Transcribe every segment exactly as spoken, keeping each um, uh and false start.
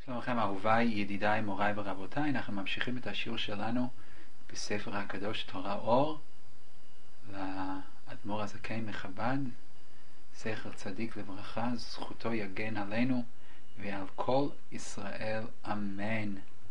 שלום לכם אהוביי, ידידיי, מוריי ורבותיי. אנחנו ממשיכים את השיעור שלנו בספר הקדוש תורה אור לאדמו"ר הזקן מחב"ד, זכר צדיק לברכה, זכותו יגן עלינו ועל כל ישראל, אמן.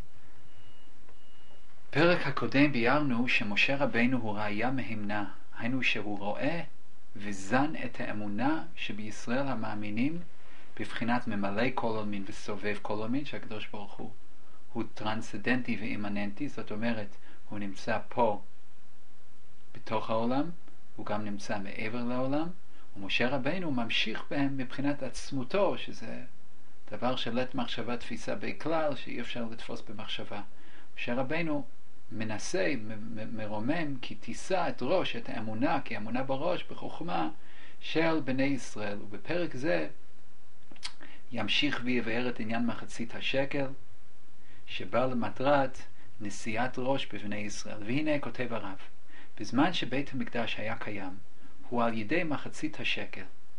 פרק הקודם ביארנו שמשה רבינו הוא ראיה מהימנה, היינו שהוא רואה וזן את האמונה שבישראל המאמינים בבחינת ממלא כל עולמין וסובב כל עולמין, שהקדוש ברוך הוא הוא טרנסדנטי ואימננטי, זאת אומרת הוא נמצא פה בתוך העולם, הוא גם נמצא מעבר לעולם, ומשה רבינו ממשיך בהם מבחינת עצמותו, שזה דבר שלט מחשבה תפיסה בכלל שאי אפשר לתפוס במחשבה. משה רבינו מנסה, מ- מרומם, כי תישא את ראש, את האמונה, כי האמונה בראש, בחוכמה של בני ישראל. ובפרק זה ימשיך ויבאר את עניין מחצית השקל, שבא למטרת נשיאת ראש בבני ישראל. והנה כותב הרב, בזמן שבית המקדש היה קיים, הוא על ידי מחצית השקל.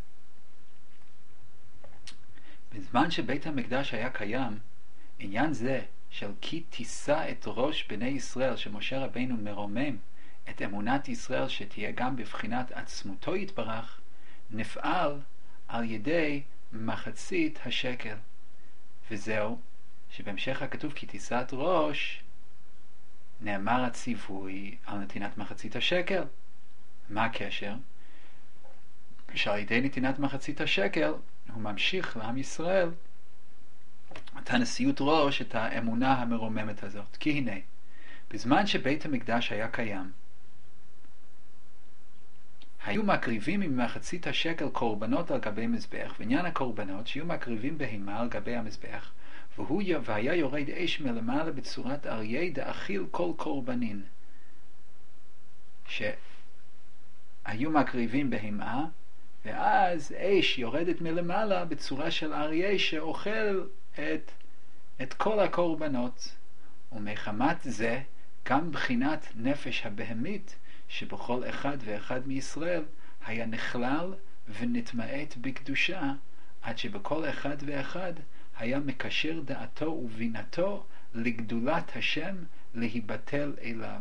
בזמן שבית המקדש היה קיים, עניין זה של כי תישא את ראש בני ישראל, שמשה רבינו מרומם את אמונת ישראל שתהיה גם בבחינת עצמותו יתברך, נפעל על ידי מחצית השקל. וזהו שבהמשך הכתוב כי תישא את ראש נאמר הציווי על נתינת מחצית השקל. מה הקשר? שעל ידי נתינת מחצית השקל הוא ממשיך לעם ישראל את הנשיאות ראש, את האמונה המרוממת הזאת. כי הנה, בזמן שבית המקדש היה קיים, היו מקריבים ממחצית השקל קורבנות על גבי מזבח, ועניין הקורבנות שיהיו מקריבים בהמה על גבי המזבח, והוא והיה יורד אש מלמעלה בצורת אריה דאכיל כל קורבנין. שהיו מקריבים בהמה, ואז אש יורדת מלמעלה בצורה של אריה שאוכל את, את כל הקורבנות. ומחמת זה גם בחינת נפש הבהמית שבכל אחד ואחד מישראל היה נכלל ונתמעט בקדושה, עד שבכל אחד ואחד היה מקשר דעתו ובינתו לגדולת השם להיבטל אליו.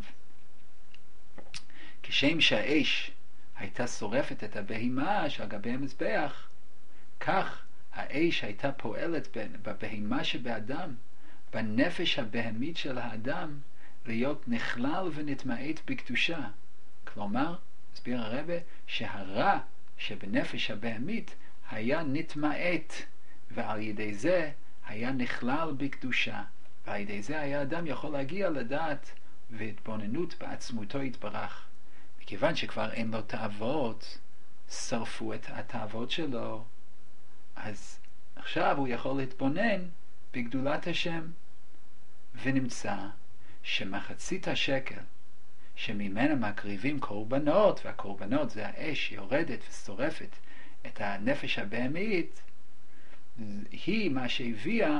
כשם שהאש הייתה שורפת את הבהמה שעל גבי המזבח, כך האש הייתה פועלת בבהמה שבאדם, בנפש הבהמית של האדם, להיות נכלל ונתמעט בקדושה. כלומר, מסביר הרב, שהרע שבנפש הבהמית היה נתמעט, ועל ידי זה היה נכלל בקדושה, ועל ידי זה היה אדם יכול להגיע לדעת והתבוננות בעצמותו יתברך. מכיוון שכבר אין לו תאוות, שרפו את התאוות שלו, אז עכשיו הוא יכול להתבונן בגדולת השם. ונמצא שמחצית השקל שממנה מקריבים קורבנות, והקורבנות זה האש יורדת ושורפת את הנפש הבהמית, היא מה שהביאה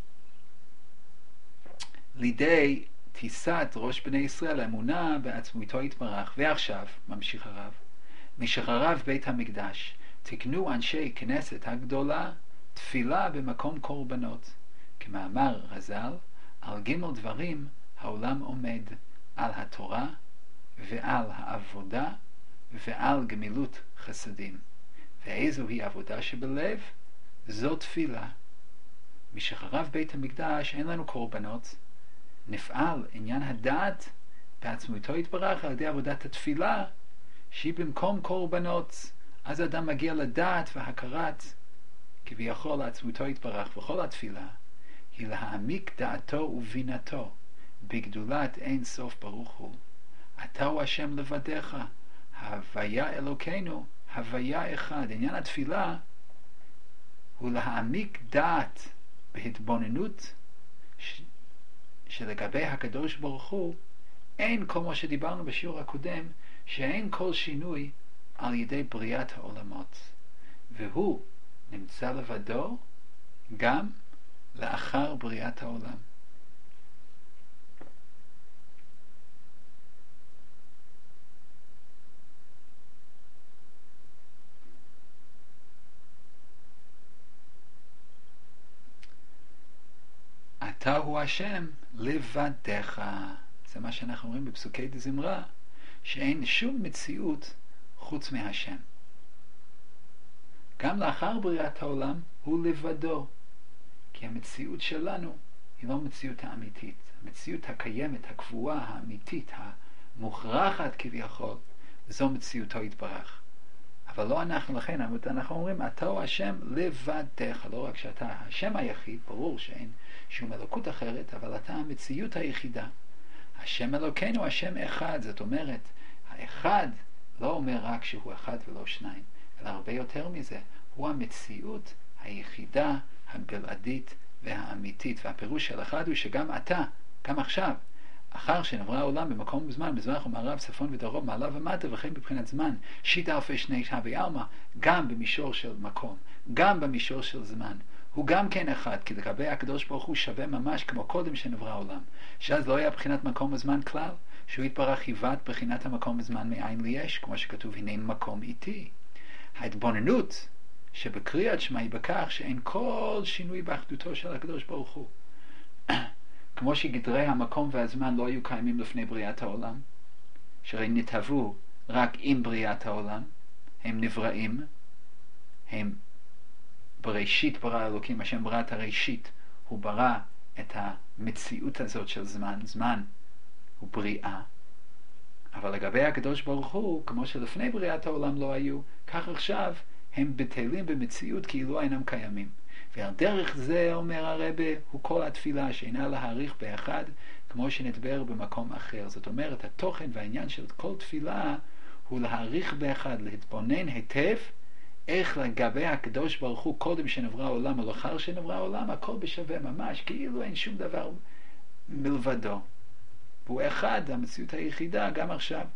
לידי תישאת ראש בני ישראל, האמונה בעצמותו יתברך. ועכשיו ממשיך הרב, משחרב בית המקדש תקנו אנשי כנסת הגדולה תפילה במקום קורבנות, כמאמר רז"ל, על ג' דברים העולם עומד, על התורה ועל העבודה ועל גמילות חסדים. ואיזו היא עבודה שבלב? זו תפילה. משחרב בית המקדש אין לנו קורבנות, נפעל עניין הדעת בעצמותו יתברך על ידי עבודת התפילה, שהיא במקום קורבנות. אז אדם מגיע לדעת והכרת כביכול לעצמותו יתברך. וכל התפילה היא להעמיק דעתו ובינתו בגדולת אין סוף ברוך הוא. אתה הוא השם לבדך, הוויה אלוקינו, הוויה אחד. עניין התפילה הוא להעמיק דעת בהתבוננות ש... שלגבי הקדוש ברוך הוא אין, כל מה שדיברנו בשיעור הקודם, שאין כל שינוי על ידי בריאת העולמות, והוא נמצא לבדו גם לאחר בריאת העולם. אתה הוא השם לבדך. זה מה שאנחנו אומרים בפסוקי דזמרה, שאין שום מציאות חוץ מהשם. גם לאחר בריאת העולם הוא לבדו, כי המציאות שלנו היא לא מציאות האמיתית. המציאות הקיימת, הקבועה, האמיתית, המוכרחת כביכול, זו מציאותו יתברך. אבל לא אנחנו, לכן אנחנו אומרים, אתה הוא השם לבדך. לא רק שאתה השם היחיד, ברור שאין שום אלוקות אחרת, אבל אתה המציאות היחידה. השם אלוקינו, השם אחד. זאת אומרת, האחד לא אומר רק שהוא אחד ולא שניים, אלא הרבה יותר מזה. הוא המציאות היחידה, הבלעדית והאמיתית. והפירוש של אחד הוא שגם אתה, גם עכשיו, אחר שנברא העולם במקום וזמן, מזרח ומערב, צפון ודרום, מעלה ומטה, וכן מבחינת זמן, שיטה אלפי שני שווה עלמא, גם במישור של מקום, גם במישור של זמן, הוא גם כן אחד, כי לגבי הקדוש ברוך הוא שווה ממש כמו קודם שנברא העולם, שאז לא היה בחינת מקום וזמן כלל, שהוא יתברך היווט בחינת המקום וזמן מאין ליש, כמו שכתוב, הנה מקום איתי. ההתבוננות שבקריאת שמע היא בכך שאין כל שינוי באחדותו של הקדוש ברוך הוא. כמו שגדרי המקום והזמן לא היו קיימים לפני בריאת העולם, שהרי נתהוו רק עם בריאת העולם, הם נבראים, הם בראשית ברא אלוקים, השם ברא את הראשית, הוא ברא את המציאות הזאת של זמן, זמן הוא בריאה, אבל לגבי הקדוש ברוך הוא, כמו שלפני בריאת העולם לא היו, כך עכשיו הם בטלים במציאות כאילו אינם קיימים. ועל דרך זה אומר הרבה הוא כל התפילה שאינה להעריך באחד כמו שנדבר במקום אחר. זאת אומרת, התוכן והעניין של כל תפילה הוא להעריך באחד, להתבונן היטב איך לגבי הקדוש ברוך הוא קודם שנברא העולם או לאחר שנברא העולם, הכל בשווה ממש, כאילו אין שום דבר מלבדו. והוא אחד, המציאות היחידה גם עכשיו.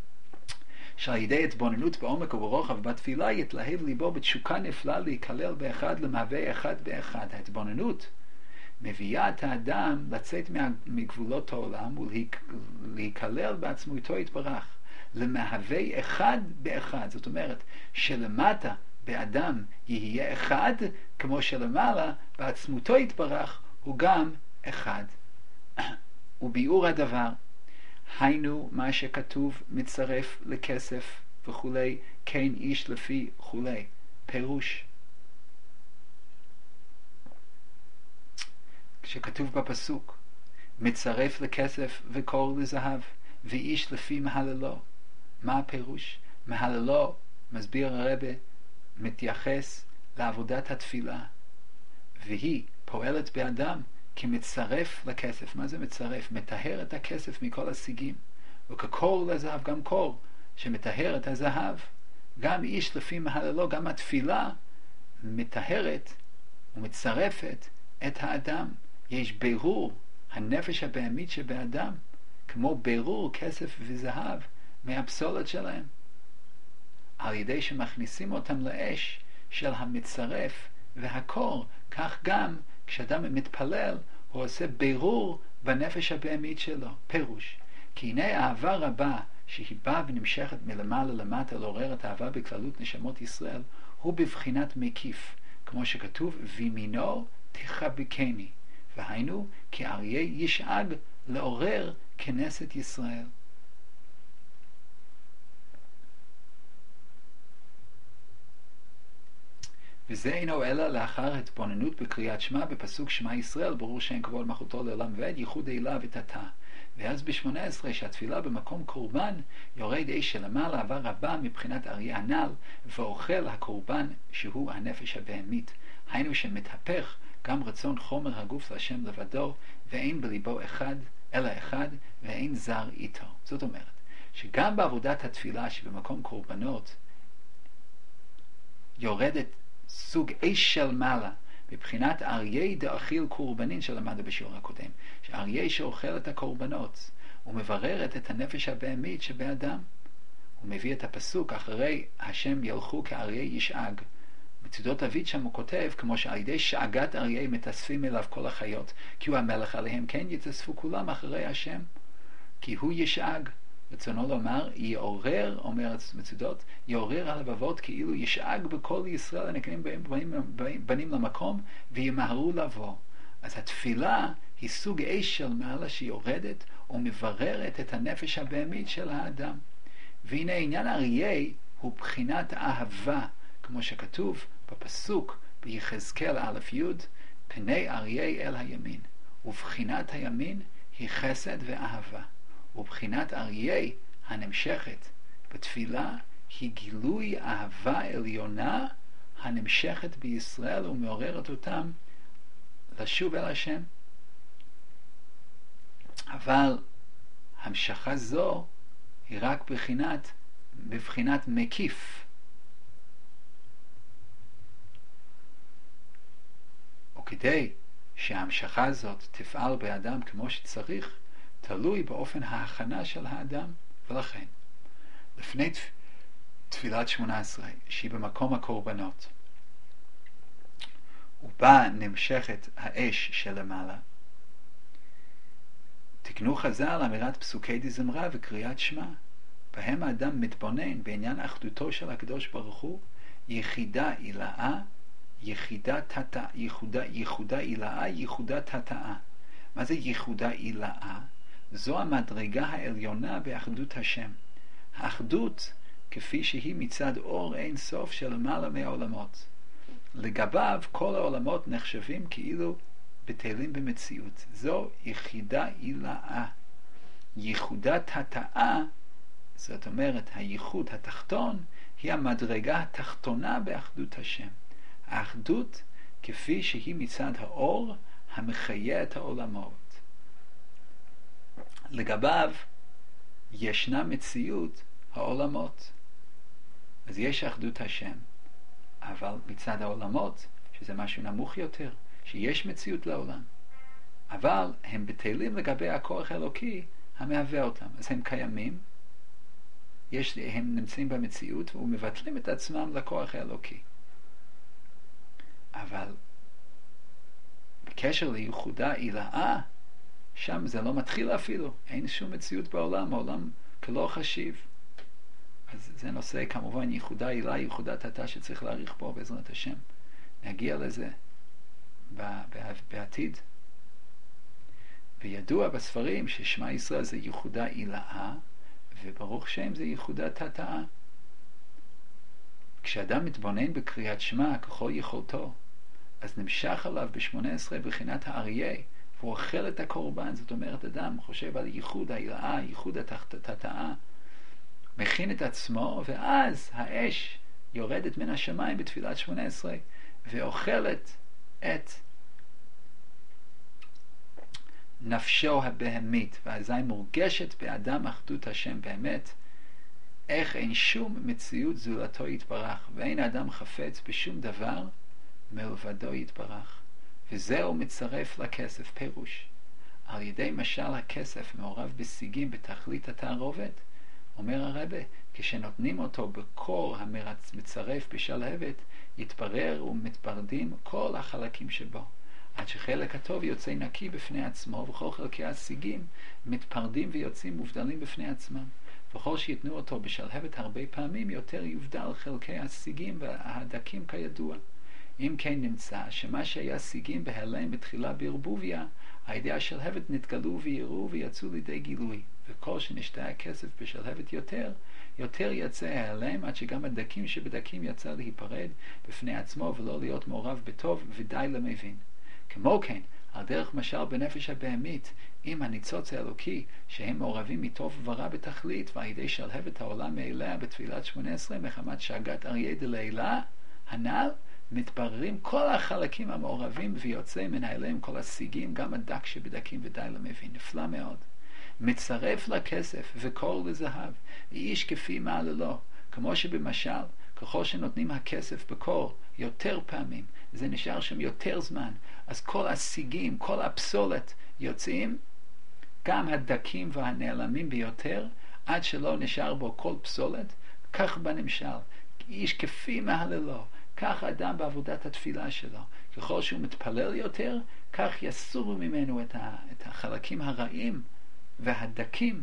שעל ידי התבוננות בעומק וברוחב בתפילה יתלהב ליבו בתשוקה נפלאה להיכלל באחד, למהווה אחד באחד. ההתבוננות מביאה את האדם לצאת מגבולות העולם ולהיכלל בעצמותו יתברך, למהווה אחד באחד. זאת אומרת שלמטה באדם יהיה אחד, כמו שלמעלה בעצמותו יתברך הוא גם אחד. וביאור הדבר, היינו מה שכתוב מצרף לכסף וכולי, כן איש לפי כולי. פירוש כשכתוב בפסוק מצרף לכסף וקור לזהב ואיש לפי מהללו, מה הפירוש? מהללו, מסביר הרבה, מתייחס לעבודת התפילה, והיא פועלת באדם כמצרף לכסף. מה זה מצרף? מטהר את הכסף מכל השיגים. וכקור לזהב, גם קור שמטהר את הזהב. גם איש לפי מהללו, גם התפילה מטהרת ומצרפת את האדם. יש בירור הנפש הבהמית שבאדם, כמו בירור כסף וזהב מהפסולת שלהם, על ידי שמכניסים אותם לאש של המצרף והקור. כך גם כשאדם מתפלל הוא עושה בירור בנפש הבהמית שלו. פירוש, כי הנה האהבה רבה שהיא באה ונמשכת מלמעלה למטה לעורר את האהבה בכללות נשמות ישראל, הוא בבחינת מקיף, כמו שכתוב וימינו תחבקני, והיינו כאריה ישאג לעורר כנסת ישראל. וזה אינו אלא לאחר התבוננות בקריאת שמע בפסוק שמע ישראל, ברור שאין כבוד מלכותו לעולם ועד, ייחוד אליו ותתה. ואז ב-שמונה עשרה שהתפילה במקום קורבן יורד אש שלמעלה אהבה רבה מבחינת אריה הנ"ל, ואוכל הקורבן שהוא הנפש הבהמית, היינו שמתהפך גם רצון חומר הגוף להשם לבדו, ואין בליבו אחד אלא אחד, ואין זר איתו. זאת אומרת שגם בעבודת התפילה שבמקום קורבנות יורדת סוג אש של מעלה, מבחינת אריה דאכיל קורבנין שלמדנו בשיעור הקודם, שאריה שאוכל את הקורבנות ומבררת את הנפש הבהמית שבאדם. הוא מביא את הפסוק אחרי השם ילכו כאריה ישאג. מצודות דוד שם הוא כותב, כמו שעל ידי שאגת אריה מתאספים אליו כל החיות, כי הוא המלך עליהם, כן יתאספו כולם אחרי השם, כי הוא ישאג. רצונו לומר, יעורר, אומר מצודות, יעורר הלבבות כאילו ישאג בכל ישראל הנקנים בהם בנים, בנים למקום וימהרו לבוא. אז התפילה היא סוג אש של מעלה שיורדת ומבררת את הנפש הבהמית של האדם. והנה עניין אריה הוא בחינת אהבה, כמו שכתוב בפסוק ביחזקאל א' י', פני אריה אל הימין. ובחינת הימין היא חסד ואהבה. ובחינת אריה הנמשכת בתפילה היא גילוי אהבה עליונה הנמשכת בישראל ומעוררת אותם לשוב אל השם. אבל המשכה זו היא רק בבחינת, בבחינת מקיף. וכדי שההמשכה הזאת תפעל באדם כמו שצריך, תלוי באופן ההכנה של האדם. ולכן, לפני תפילת שמונה עשרה, שהיא במקום הקורבנות, ובה נמשכת האש שלמעלה, תקנו חז"ל אמירת פסוקי דזמרה וקריאת שמע, בהם האדם מתבונן בעניין אחדותו של הקדוש ברוך הוא, יחידה עילאה, יחידה תתאה, ייחודה, ייחודה עילאה, ייחודה תתאה. מה זה ייחודה עילאה? זו המדרגה העליונה באחדות השם. האחדות כפי שהיא מצד אור אין סוף של למעלה מהעולמות. לגביו כל העולמות נחשבים כאילו בטלים במציאות. זו יחידה עילאה. ייחודה תתאה, זאת אומרת הייחוד התחתון, היא המדרגה התחתונה באחדות השם. האחדות כפי שהיא מצד האור המחיה את העולמות. לגביו ישנה מציאות העולמות. אז יש אחדות השם, אבל מצד העולמות, שזה משהו נמוך יותר, שיש מציאות לעולם, אבל הם בטלים לגבי הכוח האלוקי המהווה אותם. אז הם קיימים, יש, הם נמצאים במציאות ומבטלים את עצמם לכוח האלוקי. אבל בקשר לייחודה עילאה, שם זה לא מתחיל אפילו, אין שום מציאות בעולם, העולם כלא חשיב. אז זה נושא כמובן ייחודה עילאה, ייחודה תתאה שצריך להעריך בו בעזרת השם. נגיע לזה בעתיד. וידוע בספרים ששמע ישראל זה ייחודה עילאה, וברוך שם זה ייחודה תתאה. כשאדם מתבונן בקריאת שמע ככל יכולתו, אז נמשך עליו ב-שמונה עשרה בחינת האריה, והוא אוכל את הקורבן. זאת אומרת, אדם חושב על ייחוד העילאה, ייחוד התתאה, מכין את עצמו, ואז האש יורדת מן השמיים בתפילת שמונה עשרה, ואוכלת את נפשו הבהמית, ואזי מורגשת באדם אחדות השם באמת, איך אין שום מציאות זולתו יתברך, ואין האדם חפץ בשום דבר מלבדו יתברך. וזהו מצרף לכסף. פירוש, על ידי משל הכסף מעורב בשיגים בתכלית התערובת, אומר הרבה, כשנותנים אותו בקור המצרף בשלהבת, יתברר ומתפרדים כל החלקים שבו, עד שחלק הטוב יוצא נקי בפני עצמו, וכל חלקי השיגים מתפרדים ויוצאים מובדלים בפני עצמם. וכל שיתנו אותו בשלהבת הרבה פעמים, יותר יובדל חלקי השיגים וההדקים כידוע. אם כן נמצא שמה שהיה שיגים בהלם בתחילה בערבוביה, על ידי השלהבת נתגלו ויראו ויצאו לידי גילוי. וכל שנשתה הכסף בשלהבת יותר, יותר יצא ההלם, עד שגם הדקים שבדקים יצא להיפרד בפני עצמו ולא להיות מעורב בטוב ודי למבין. כמו כן, על דרך משל בנפש הבהמית, עם הניצוץ האלוקי שהם מעורבים מטוב ורע בתכלית, ועל ידי שלהבת העולם מאליה בתפילת שמונה עשרה מחמת שאגת אריה דלילה הנ"ל, מתבררים כל החלקים המעורבים ויוצא מן ההלם כל השיגים, גם הדק שבדקים ודי למבין. נפלא מאוד. מצרף לכסף וקור לזהב, ואיש כפי מעללו, כמו שבמשל, ככל שנותנים הכסף בקור יותר פעמים, זה נשאר שם יותר זמן, אז כל השיגים, כל הפסולת יוצאים, גם הדקים והנעלמים ביותר, עד שלא נשאר בו כל פסולת. כך בנמשל, איש כפי מעללו, כך אדם בעבודת התפילה שלו, ככל שהוא מתפלל יותר, כך יסורו ממנו את, ה, את החלקים הרעים והדקים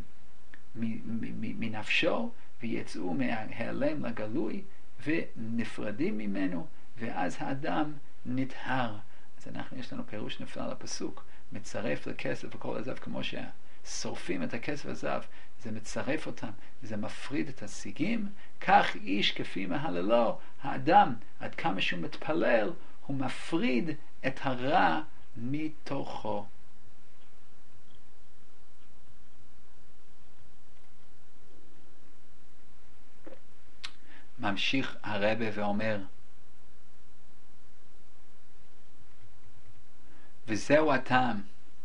מנפשו, ויצאו מההיעלם לגלוי ונפרדים ממנו, ואז האדם נטהר. אז אז אנחנו, יש לנו פירוש נפלא לפסוק, מצרף לכסף וכל הזהב, כמו ששורפים את הכסף והזהב, זה מצרף אותם, זה מפריד את השיגים, כך איש כפי מהללו, האדם, עד כמה שהוא מתפלל, הוא מפריד את הרע מתוכו. ממשיך הרבה ואומר, וזהו הטעם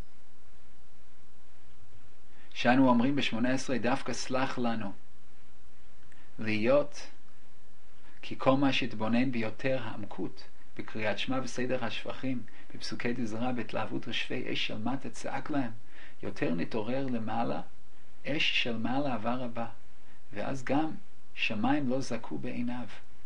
שאנו אומרים ב-שמונה עשרה דווקא סלח לנו להיות, כי כל מה שהתבונן ביותר העמקות בקריאת שמע וסדר השפכים בפסוקי דזרא בהתלהבות רשפי אש של מטה צעק להם, יותר נתעורר למעלה, אש של מעלה עבר רבה, ואז גם שמיים לא זכו בעיניו.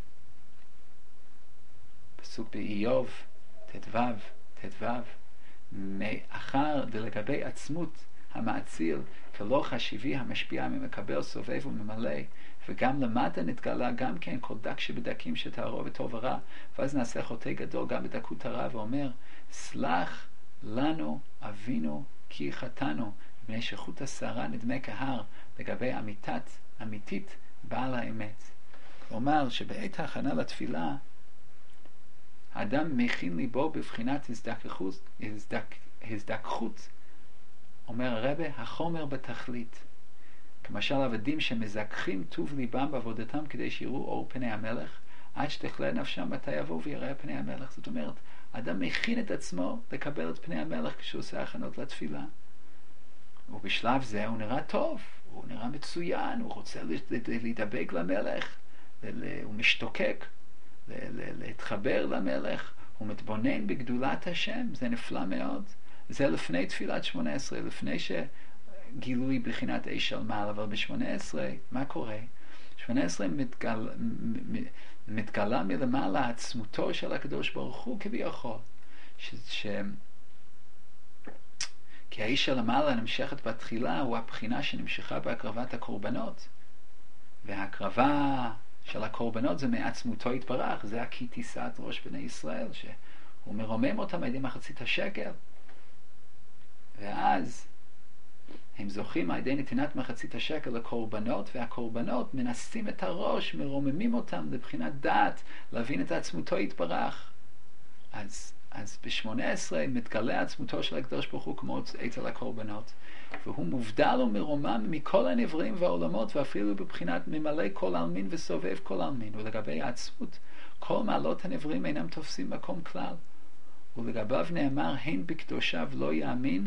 פסוק באיוב תתוו תתוו, מאחר דלגבי עצמות המעציל כלא חשיבי המשפיע ממקבל סובב וממלא, וגם למטה נתגלה גם כן כל דק שבדקים שתערו וטוב ורע, ואז נעשה חוטא גדול גם בדקות הרע, ואומר סלח לנו אבינו כי חטאנו, מפני שחוט השערה נדמה כהר לגבי אמיתת אמיתית בעל האמת. כלומר שבעת ההכנה לתפילה האדם מכין ליבו בבחינת הזדככות, הזדק, הזדככות, אומר הרבה, החומר בתכלית. כמשל עבדים שמזכחים טוב ליבם בעבודתם כדי שיראו אור פני המלך, עד שתכלה נפשם מתי יבוא ויראה פני המלך. זאת אומרת, האדם מכין את עצמו לקבל את פני המלך כשהוא עושה הכנות לתפילה. ובשלב זה הוא נראה טוב, הוא נראה מצוין, הוא רוצה להידבק למלך, הוא משתוקק להתחבר למלך, הוא מתבונן בגדולת השם, זה נפלא מאוד. זה לפני תפילת שמונה עשרה, לפני שגילוי בחינת אש של מעל, אבל ב-שמונה עשרה, מה קורה? שמונה עשרה מתגל, מתגלה מלמעלה עצמותו של הקדוש ברוך הוא כביכול, ש... ש... כי האיש של המעלה נמשכת בתחילה הוא הבחינה שנמשכה בהקרבת הקורבנות, וההקרבה של הקורבנות זה מעצמותו התברך, זה הכי תישאת ראש בני ישראל, שהוא מרומם אותם על ידי מחצית השקל, ואז הם זוכים על ידי נתינת מחצית השקל לקורבנות, והקורבנות מנסים את הראש, מרוממים אותם לבחינת דעת, להבין את עצמותו התברך. אז, אז ב-שמונה עשרה מתגלה עצמותו של הקדוש ברוך הוא כמו אצל הקורבנות, והוא מובדל ומרומם מכל הנבראים והעולמות, ואפילו בבחינת ממלא כל אלמין וסובב כל אלמין. ולגבי העצמות, כל מעלות הנבראים אינם תופסים מקום כלל, ולגביו נאמר הן בקדושיו לא יאמין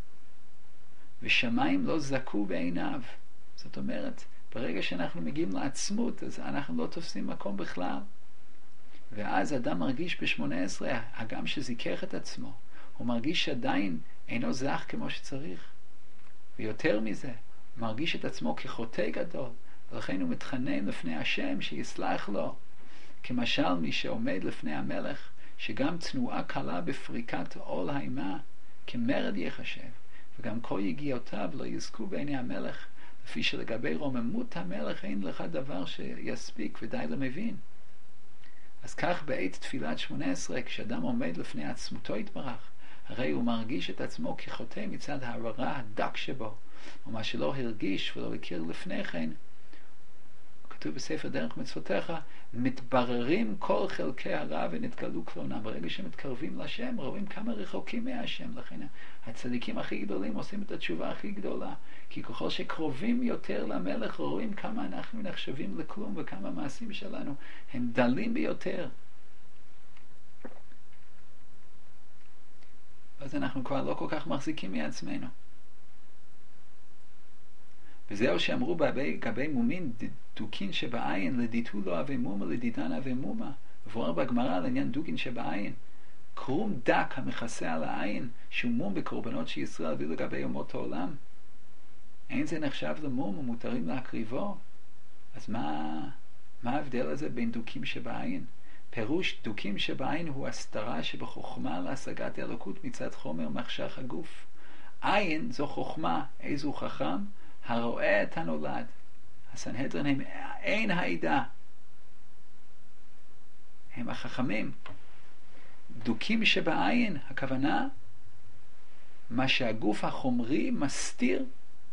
ושמיים לא זכו בעיניו. זאת אומרת, ברגע שאנחנו מגיעים לעצמות, אז אנחנו לא תופסים מקום בכלל. ואז אדם מרגיש ב-שמונה עשרה, הגם שזיכך את עצמו, הוא מרגיש שעדיין אינו זך כמו שצריך. ויותר מזה, הוא מרגיש את עצמו כחוטא גדול, ולכן הוא מתחנן לפני השם שיסלח לו. כמשל מי שעומד לפני המלך, שגם תנועה קלה בפריקת עול האימה, כמרד יחשב, וגם כל יגיעותיו לא יזכו בעיני המלך, לפי שלגבי רוממות המלך אין לך דבר שיספיק ודי למבין. אז כך בעת תפילת שמונה עשרה, כשאדם עומד לפני עצמותו יתברך, הרי הוא מרגיש את עצמו כחוטא מצד הרע הדק שבו, ומה שלא הרגיש ולא הכיר לפני כן, כתוב בספר דרך מצוותיך, מתבררים כל חלקי הרע ונתגלו קלונם. ברגע שמתקרבים לשם, רואים כמה רחוקים מהשם. לכן הצדיקים הכי גדולים עושים את התשובה הכי גדולה, כי ככל שקרובים יותר למלך, רואים כמה אנחנו נחשבים לכלום, וכמה מעשים שלנו הם דלים ביותר. אז אנחנו כבר לא כל כך מחזיקים מעצמנו. וזהו שאמרו לגבי מומין דוקין שבעין, לדיתו לו אבי מומה, לדידן אבי מומה. מבואר בגמרא על עניין דוקין שבעין, קרום דק המכסה על העין, שהוא מום בקורבנות שישראל הביא לגבי אומות העולם. אין זה נחשב למום ומותרים להקריבו. אז מה, מה ההבדל הזה בין דוקים שבעין? פירוש דוקים שבעין הוא הסתרה שבחוכמה להשגת אלוקות מצד חומר מחשך הגוף. עין זו חוכמה, איזו חכם? הרואה את הנולד. הסנהדרין הם אין העדה, הם החכמים. דוקים שבעין, הכוונה, מה שהגוף החומרי מסתיר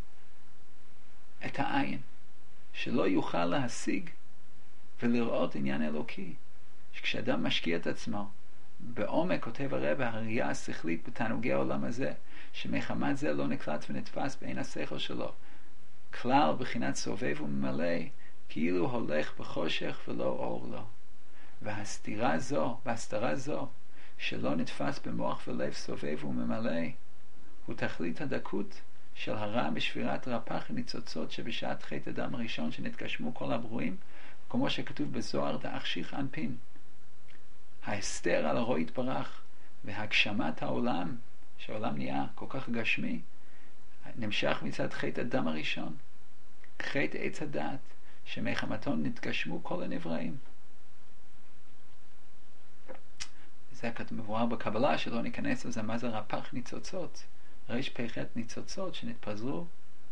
את העין, שלא יוכל להשיג ולראות עניין אלוקי. שכשאדם משקיע את עצמו בעומק, כותב הרב, הראייה השכלית בתענוגי העולם הזה, שמחמת זה לא נקלט ונתפס בעין השכל שלו, כלל בחינת סובב וממלא, כאילו הולך בחושך ולא אור לו. והסתירה זו, בהסתרה זו, שלא נתפס במוח ולב סובב וממלא, הוא תכלית הדקות של הרע בשבירת רפ"ח וניצוצות שבשעת חטא אדם הראשון שנתגשמו כל הברואים, כמו שכתוב בזוהר דאחשיך אנפין. ההסתר על הרוע יתברך והגשמת העולם, שהעולם נהיה כל כך גשמי, נמשך מצד חטא אדם הראשון, חטא עץ הדעת, שמחמתו נתגשמו כל הנבראים. זה מבואר בקבלה, שלא ניכנס לזה מה זה רפ"ח ניצוצות, רש פ"ח ניצוצות שנתפזרו,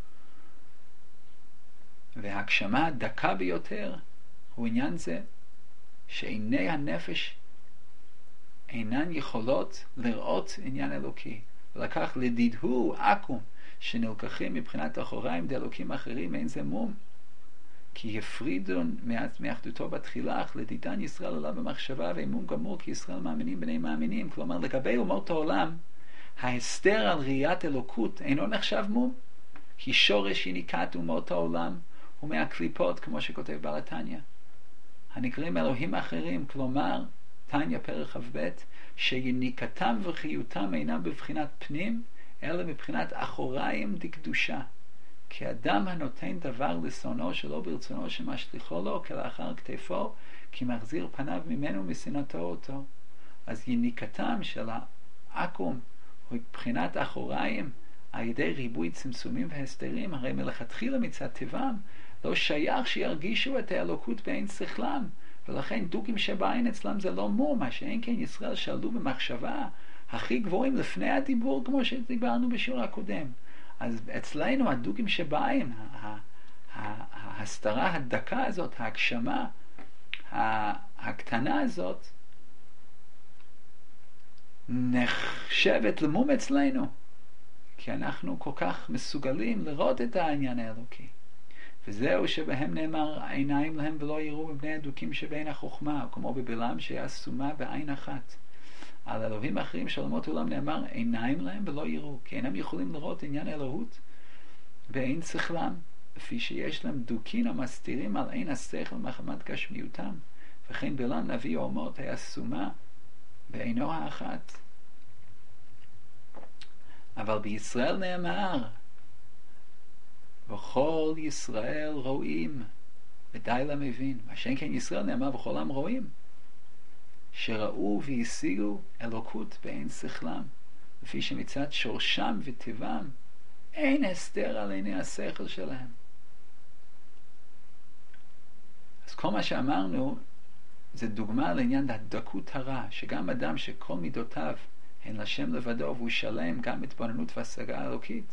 והגשמה הדקה ביותר הוא עניין זה שעיני הנפש אינן יכולות לראות עניין אלוקי, ולקח לדידהו עקום שנלקחים מבחינת אחוריים דאלוקים אחרים, אין זה מום, כי הפרידון מאחדותו בתחילה, אך לדידן ישראל עלה במחשבה ואמון גמור, כי ישראל מאמינים בני מאמינים. כלומר, לגבי אומות העולם, ההסתר על ראיית אלוקות אינו נחשב מום, כי שורש יניקת אומות העולם הוא מהקליפות, כמו שכותב בעל התניא, הנקראים אלוהים אחרים. כלומר, תניא פרק כ"ב, שיניקתם וחיותם אינם בבחינת פנים, אלא מבחינת אחוריים דקדושה. כי אדם הנותן דבר לשונאו שלא ברצונו שמשליחו לו כלאחר כתפו, כי מחזיר פניו ממנו משנאתו אותו. אז יניקתם של העקום הוא מבחינת אחוריים על ידי ריבוי צמצומים והסתרים. הרי מלכתחילה מצד טבעם לא שייך שירגישו את האלוקות בעין שכלם, ולכן דוקים שבעין אצלם זה לא מום. מה שאין כן ישראל שאלו במחשבה הכי גבוהים לפני הדיבור, כמו שדיברנו בשיעור הקודם. אז אצלנו הדוקים שבעין, ההסתרה הדקה הזאת, ההגשמה הקטנה הזאת, נחשבת למום אצלנו, כי אנחנו כל כך מסוגלים לראות את העניין האלוקי. וזהו שבהם נאמר עיניים להם ולא יראו מבני הדוקים שבין החוכמה, כמו בבלעם שהיה סומה בעין אחת. על אלוהים אחרים של אומות העולם נאמר עיניים להם ולא יראו, כי אינם יכולים לראות עניין אלוהות בעין שכלם, לפי שיש להם דוקין המסתירים על עין השכל מחמת גשמיותם. וכן בלעם נביא האומות היה סומה בעינו האחת. אבל בישראל נאמר וכל ישראל רואים ודי למבין. מה שאין כן ישראל נאמר וכל עם רואים, שראו והשיגו אלוקות בעין שכלם, לפי שמצד שורשם וטבעם אין הסתר על עיני השכל שלהם. אז כל מה שאמרנו זה דוגמה לעניין הדקות הרע, שגם אדם שכל מידותיו הן לשם לבדו והוא שלם גם התבוננות והשגה אלוקית,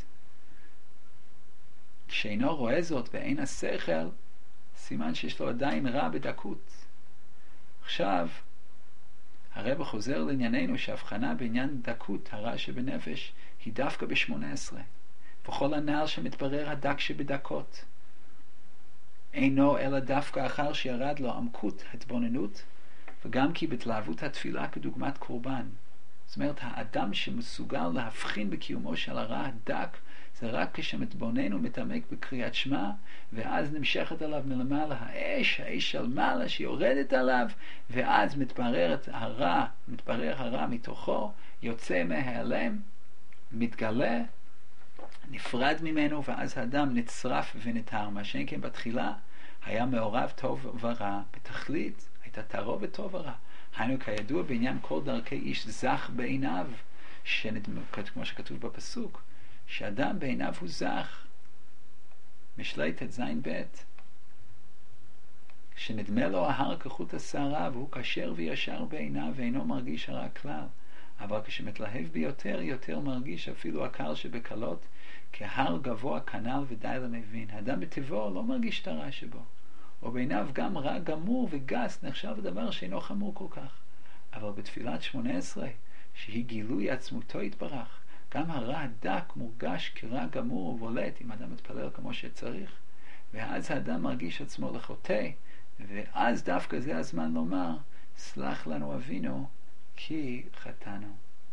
כשאינו רואה זאת בעין השכל, סימן שיש לו עדיין רע בדקות. עכשיו הרב חוזר לענייננו שההבחנה בעניין דקות הרע שבנפש היא דווקא ב-שמונה עשרה, וכל הנעל שמתברר הדק שבדקות אינו אלא דווקא אחר שירד לו עמקות התבוננות, וגם כי בתלהבות התפילה כדוגמת קורבן. זאת אומרת, האדם שמסוגל להבחין בקיומו של הרע הדק זה רק כשמתבונן ומתעמק בקריאת שמע, ואז נמשכת עליו מלמעלה האש, האש של מעלה שיורדת עליו, ואז מתברר הרע, מתברר הרע מתוכו, יוצא מהעלם, מתגלה, נפרד ממנו, ואז האדם נצרף ונטהר. מה שאין כן בתחילה היה מעורב טוב ורע, בתכלית הייתה תערובת טוב ורע. היינו כידוע בעניין כל דרכי איש זך בעיניו, כמו שכתוב בפסוק, שאדם בעיניו הוא זך. משלי תזין בית, שנדמה לו ההר כחוט השערה והוא כשר וישר בעיניו ואינו מרגיש הרע כלל, אבל כשמתלהב ביותר יותר מרגיש אפילו הקל שבקלות, כהר גבוה כנל ודי למבין. האדם בטבעו לא מרגיש את הרע שבו, או בעיניו גם רע גמור וגס נחשב דבר שאינו חמור כל כך. אבל בתפילת שמונה עשרה, שהיא גילוי עצמותו יתברך, גם הרע הדק מורגש כרע גמור ובולט אם אדם מתפלל כמו שצריך, ואז האדם מרגיש עצמו לחוטא, ואז דווקא זה הזמן לומר, סלח לנו אבינו, כי חטאנו.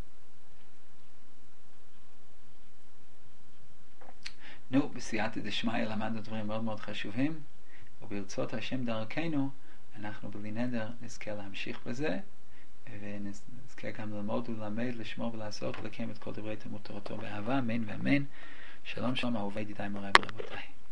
נו, בסייעתא דשמיא למדנו דברים מאוד מאוד חשובים, וברצות השם דרכנו, אנחנו בלי נדר נזכה להמשיך בזה, ונזכה גם ללמוד וללמד, לשמור ולעשות, לקיים את כל דברי תלמוד תורתו באהבה, אמן ואמן. שלום שלום אהובי ידידיי מוריי ורבותיי.